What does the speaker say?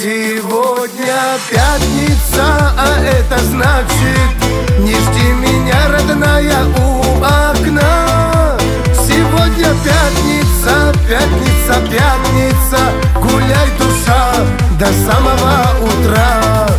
Сегодня пятница, а это значит: не жди меня, родная, у окна. Сегодня пятница, пятница, пятница, гуляй, душа, до самого утра.